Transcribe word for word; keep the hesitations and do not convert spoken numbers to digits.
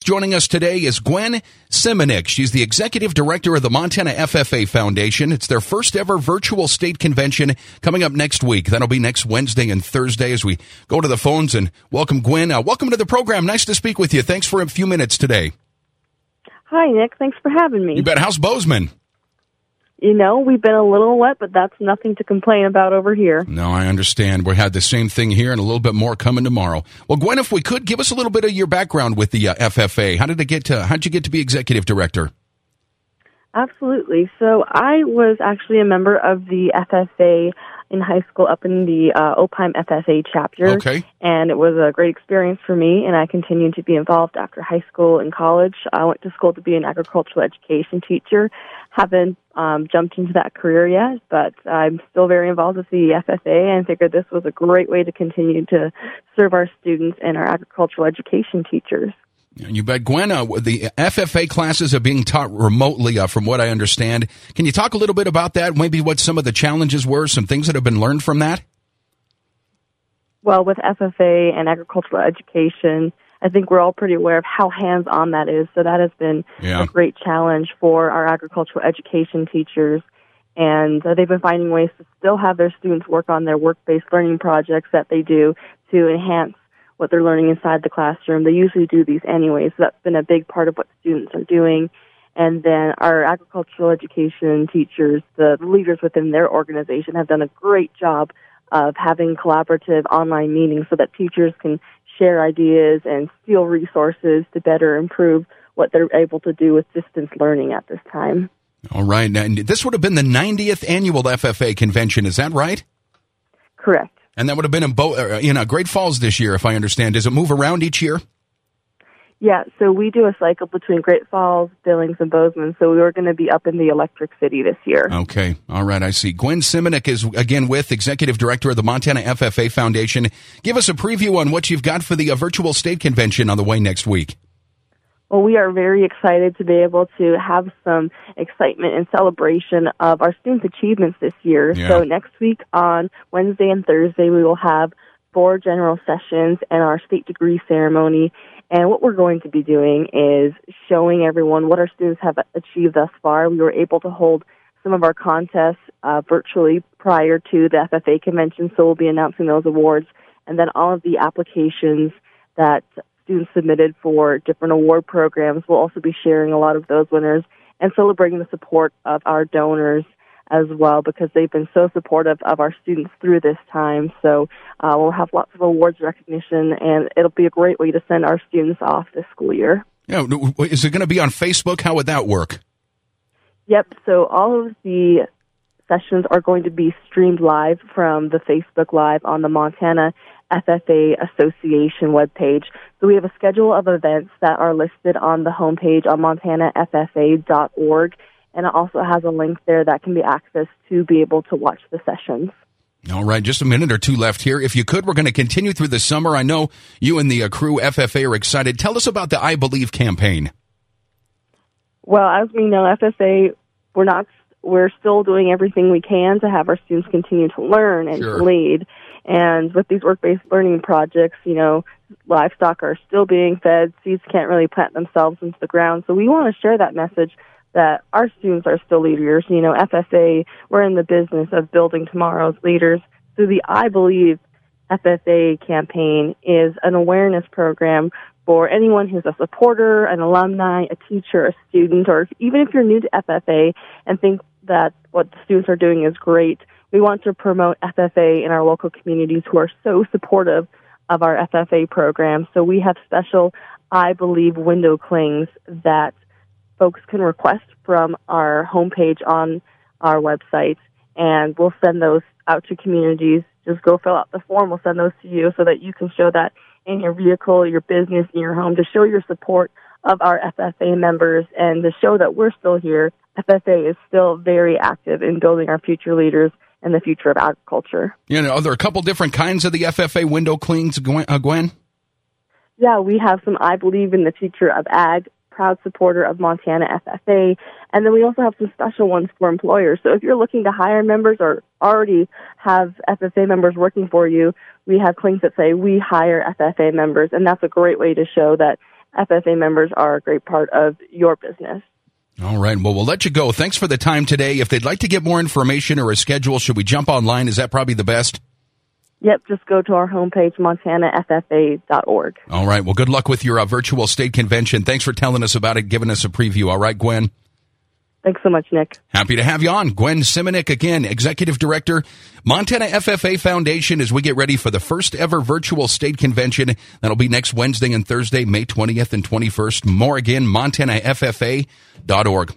joining us today is Gwen Simonik. She's the Executive Director of the Montana F F A Foundation. It's their first ever virtual state convention coming up next week. That'll be next Wednesday and Thursday as we go to the phones and welcome Gwen. Uh, welcome to the program. Nice to speak with you. Thanks for a few minutes today. Hi, Nick. Thanks for having me. You bet. How's Bozeman? You know, we've been a little wet, but that's nothing to complain about over here. No, I understand. We had the same thing here and a little bit more coming tomorrow. Well, Gwen, if we could, give us a little bit of your background with the uh, F F A. How did it get to, how did you get to be executive director? Absolutely. So I was actually a member of the F F A in high school up in the uh, Opheim F F A chapter. Okay. And it was a great experience for me, and I continued to be involved after high school and college. I went to school to be an agricultural education teacher. Haven't um, jumped into that career yet, but I'm still very involved with the F F A and figured this was a great way to continue to serve our students and our agricultural education teachers. You bet. Gwen, uh, the F F A classes are being taught remotely, uh, from what I understand. Can you talk a little bit about that? Maybe what some of the challenges were, some things that have been learned from that? Well, with F F A and agricultural education, I think we're all pretty aware of how hands-on that is. So that has been yeah. a great challenge for our agricultural education teachers. And uh, they've been finding ways to still have their students work on their work-based learning projects that they do to enhance what they're learning inside the classroom. They usually do these anyways, so that's been a big part of what students are doing. And then our agricultural education teachers, the leaders within their organization, have done a great job of having collaborative online meetings so that teachers can share ideas and steal resources to better improve what they're able to do with distance learning at this time. All right. And this would have been the ninetieth annual F F A convention, is that right? Correct. And that would have been in, Bo- uh, in uh, Great Falls this year, if I understand. Does it move around each year? Yeah, so we do a cycle between Great Falls, Billings, and Bozeman, so we were going to be up in the Electric City this year. Okay, all right, I see. Gwen Simonik is, again, with Executive Director of the Montana F F A Foundation. Give us a preview on what you've got for the uh, virtual state convention on the way next week. Well, we are very excited to be able to have some excitement and celebration of our students' achievements this year. Yeah. So next week on Wednesday and Thursday, we will have four general sessions and our state degree ceremony. And what we're going to be doing is showing everyone what our students have achieved thus far. We were able to hold some of our contests uh, virtually prior to the F F A convention, so we'll be announcing those awards. And then all of the applications that students submitted for different award programs, we'll also be sharing a lot of those winners and celebrating the support of our donors as well, because they've been so supportive of our students through this time. So uh, we'll have lots of awards recognition, and it'll be a great way to send our students off this school year. Yeah, is it going to be on Facebook? How would that work? Yep, so all of the sessions are going to be streamed live from the Facebook Live on the Montana F F A Association webpage. So we have a schedule of events that are listed on the homepage on montana f f a dot org, and it also has a link there that can be accessed to be able to watch the sessions. All right, just a minute or two left here. If you could, we're going to continue through the summer. I know you and the uh, crew F F A are excited. Tell us about the I Believe campaign. Well, as we know, F F A, we're not, we're still doing everything we can to have our students continue to learn and Sure. to lead. And with these work-based learning projects, you know, livestock are still being fed. Seeds can't really plant themselves into the ground. So we want to share that message that our students are still leaders. You know, F F A, we're in the business of building tomorrow's leaders. So the I Believe F F A campaign is an awareness program for anyone who's a supporter, an alumni, a teacher, a student, or even if you're new to F F A and think that what the students are doing is great. We want to promote F F A in our local communities who are so supportive of our F F A program. So we have special I Believe window clings that folks can request from our homepage on our website, and we'll send those out to communities. Just go fill out the form. We'll send those to you so that you can show that in your vehicle, your business, in your home, to show your support of our F F A members and to show that we're still here. F F A is still very active in building our future leaders and the future of agriculture. You know, are there a couple different kinds of the F F A window clings, Gwen? Uh, Gwen? Yeah, we have some I Believe in the Future of Ag, proud supporter of Montana F F A, and then we also have some special ones for employers. So if you're looking to hire members or already have F F A members working for you, we have clings that say, we hire F F A members, and that's a great way to show that F F A members are a great part of your business. All right. Well, we'll let you go. Thanks for the time today. If they'd like to get more information or a schedule, should we jump online? Is that probably the best? Yep, just go to our homepage, montana f f a dot org. All right. Well, good luck with your uh, virtual state convention. Thanks for telling us about it, giving us a preview. All right, Gwen? Thanks so much, Nick. Happy to have you on. Gwen Simonik, again, Executive Director, Montana F F A Foundation, as we get ready for the first ever virtual state convention. That'll be next Wednesday and Thursday, May twentieth and twenty-first. More again, montana f f a dot org.